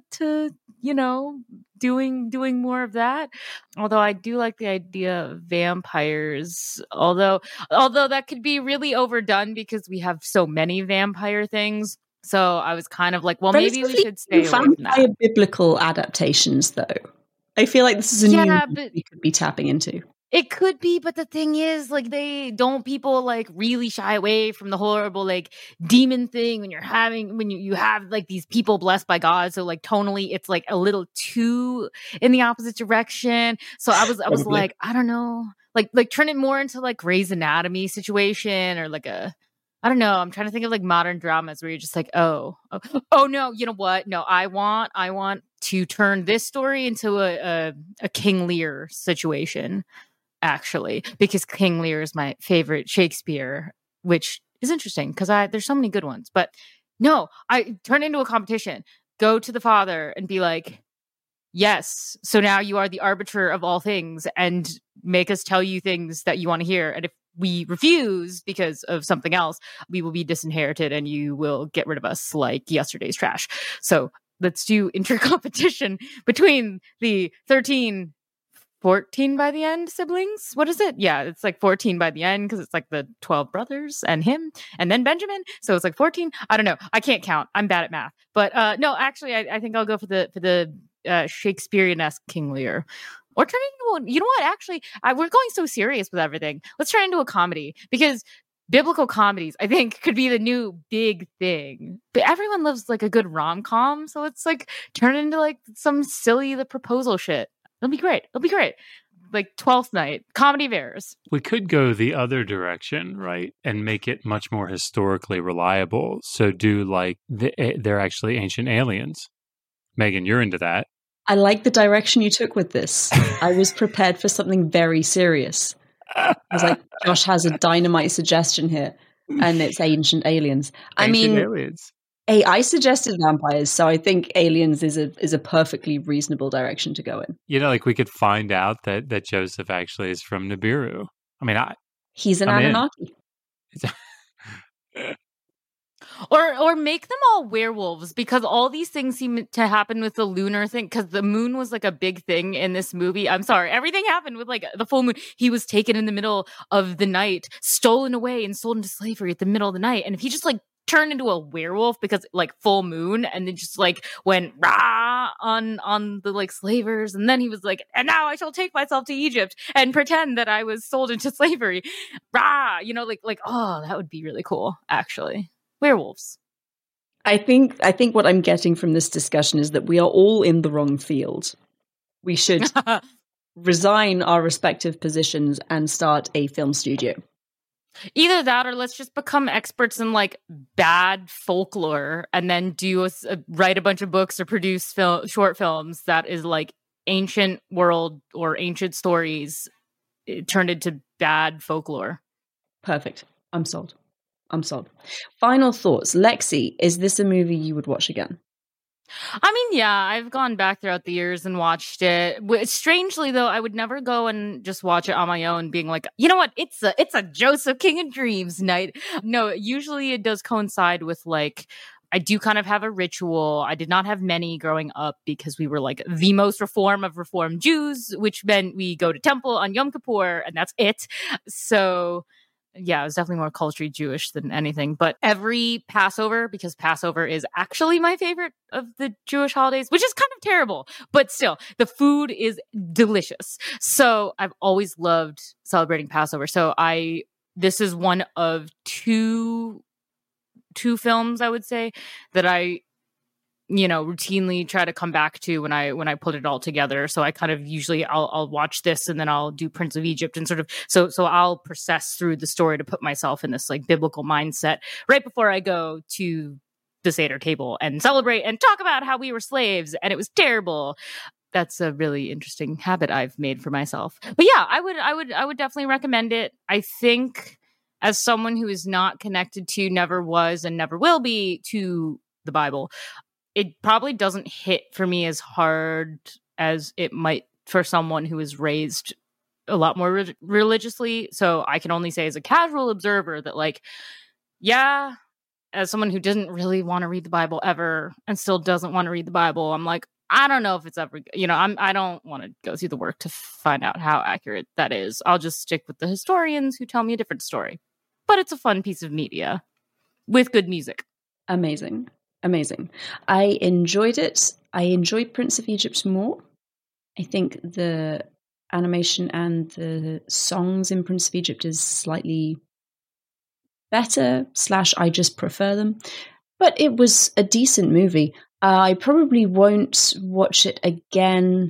doing more of that. Although I do like the idea of vampires. Although that could be really overdone because we have so many vampire things. So I was kind of like, well, maybe we should stay away from that. Vampire biblical adaptations, though. I feel like this is a new one we could be tapping into. It could be, but the thing is, like, people like really shy away from the horrible like demon thing when you have like these people blessed by God. So like tonally, it's like a little too in the opposite direction. So I was like, I don't know, like turn it more into like Grey's Anatomy situation or like I don't know. I'm trying to think of like modern dramas where you're just like, oh no, you know what? No, I want to turn this story into a King Lear situation. Actually, because King Lear is my favorite Shakespeare, which is interesting because there's so many good ones. But no, I turn into a competition. Go to the father and be like, yes, so now you are the arbiter of all things and make us tell you things that you want to hear. And if we refuse because of something else, we will be disinherited and you will get rid of us like yesterday's trash. So let's do inter-competition between the 14 by the end siblings. What is it? Yeah, it's like 14 by the end because it's like the 12 brothers and him and then Benjamin. So it's like 14. I don't know. I can't count. I'm bad at math. But no, actually, I think I'll go for the Shakespearean-esque King Lear. Or turn it into you know what? Actually, we're going so serious with everything. Let's turn it into a comedy because biblical comedies, I think, could be the new big thing. But everyone loves like a good rom-com, so it's like turn it into like some silly The Proposal shit. It'll be great. Like 12th Night, Comedy of Errors. We could go the other direction, right? And make it much more historically reliable. So do like they're actually ancient aliens. Megan, you're into that. I like the direction you took with this. I was prepared for something very serious. I was like, Josh has a dynamite suggestion here, and it's ancient aliens. Aliens. Hey, I suggested vampires, so I think aliens is a perfectly reasonable direction to go in. You know, like we could find out that Joseph actually is from Nibiru. I mean, he's an Anunnaki. Or make them all werewolves because all these things seem to happen with the lunar thing because the moon was like a big thing in this movie. I'm sorry. Everything happened with like the full moon. He was taken in the middle of the night, stolen away and sold into slavery at the middle of the night. And if he just like turned into a werewolf because like full moon and then just like went rah on the like slavers and then he was like, and now I shall take myself to Egypt and pretend that I was sold into slavery. Rah, you know, like oh, that would be really cool actually. Werewolves. I think what I'm getting from this discussion is that we are all in the wrong field. We should resign our respective positions and start a film studio. Either that or let's just become experts in like bad folklore and then write a bunch of books or produce short films that is like ancient world or ancient stories turned into bad folklore. Perfect. I'm sold. Final thoughts. Lexi, is this a movie you would watch again? I mean, yeah, I've gone back throughout the years and watched it. Strangely, though, I would never go and just watch it on my own, being like, you know what, it's a Joseph King of Dreams night. No, usually it does coincide with like, I do kind of have a ritual. I did not have many growing up because we were like the most reform of Reformed Jews, which meant we go to temple on Yom Kippur and that's it. So yeah, it was definitely more culturally Jewish than anything. But every Passover, because Passover is actually my favorite of the Jewish holidays, which is kind of terrible, but still, the food is delicious. So I've always loved celebrating Passover. So this is one of two films, I would say, that I routinely try to come back to when I put it all together. So I kind of usually I'll watch this and then I'll do Prince of Egypt and sort of so I'll process through the story to put myself in this like biblical mindset right before I go to the Seder table and celebrate and talk about how we were slaves and it was terrible. That's a really interesting habit I've made for myself. But yeah, I would definitely recommend it. I think as someone who is not connected to, never was and never will be to the Bible, it probably doesn't hit for me as hard as it might for someone who is raised a lot more religiously. So I can only say as a casual observer that, like, yeah, as someone who didn't really want to read the Bible ever and still doesn't want to read the Bible, I'm like, I don't know if it's ever, I don't want to go through the work to find out how accurate that is. I'll just stick with the historians who tell me a different story. But it's a fun piece of media with good music. Amazing. I enjoyed it. I enjoyed Prince of Egypt more. I think the animation and the songs in Prince of Egypt is slightly better, / I just prefer them. But it was a decent movie. I probably won't watch it again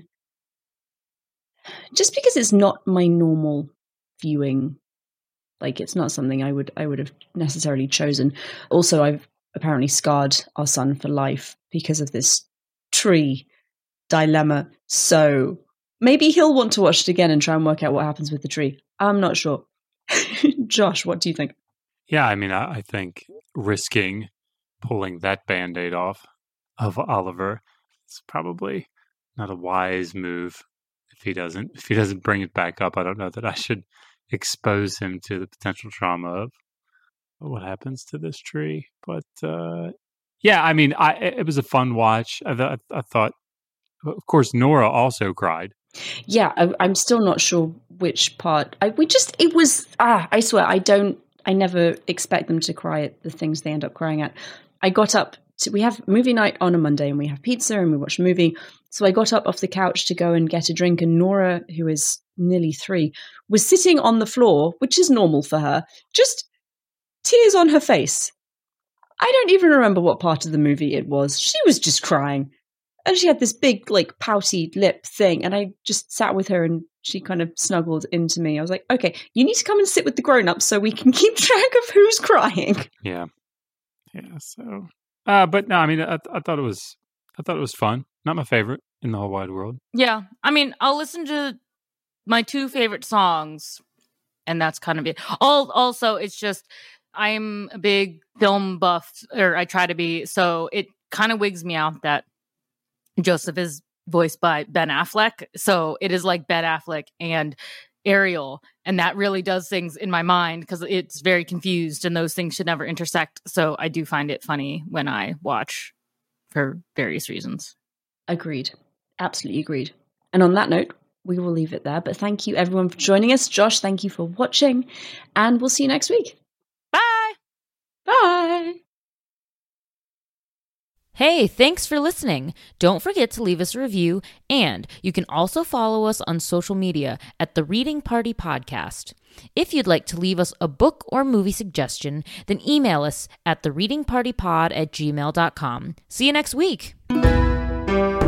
just because it's not my normal viewing. Like, it's not something I would have necessarily chosen. Also, I've apparently scarred our son for life because of this tree dilemma. So maybe he'll want to watch it again and try and work out what happens with the tree. I'm not sure. Josh, what do you think? Yeah, I mean, I think risking pulling that Band-Aid off of Oliver is probably not a wise move. If he doesn't bring it back up, I don't know that I should expose him to the potential trauma of what happens to this tree. But yeah, I mean, it was a fun watch. I thought, of course, Nora also cried. Yeah, I'm still not sure which part. I swear, I never expect them to cry at the things they end up crying at. I got up, we have movie night on a Monday and we have pizza and we watch a movie. So I got up off the couch to go and get a drink, and Nora, who is nearly 3, was sitting on the floor, which is normal for her, just tears on her face. I don't even remember what part of the movie it was. She was just crying. And she had this big, like, pouty lip thing. And I just sat with her and she kind of snuggled into me. I was like, okay, you need to come and sit with the grown-ups so we can keep track of who's crying. Yeah. So, but no, I mean, I thought it was fun. Not my favorite in the whole wide world. Yeah. I mean, I'll listen to my 2 favorite songs and that's kind of it. Also, it's just, I'm a big film buff, or I try to be. So it kind of wigs me out that Joseph is voiced by Ben Affleck. So it is like Ben Affleck and Ariel. And that really does things in my mind because it's very confused and those things should never intersect. So I do find it funny when I watch for various reasons. Agreed. Absolutely agreed. And on that note, we will leave it there. But thank you everyone for joining us. Josh, thank you for watching. And we'll see you next week. Bye. Bye. Hey, thanks for listening. Don't forget to leave us a review, and you can also follow us on social media at The Reading Party Podcast. If you'd like to leave us a book or movie suggestion, then email us at thereadingpartypod@gmail.com. See you next week.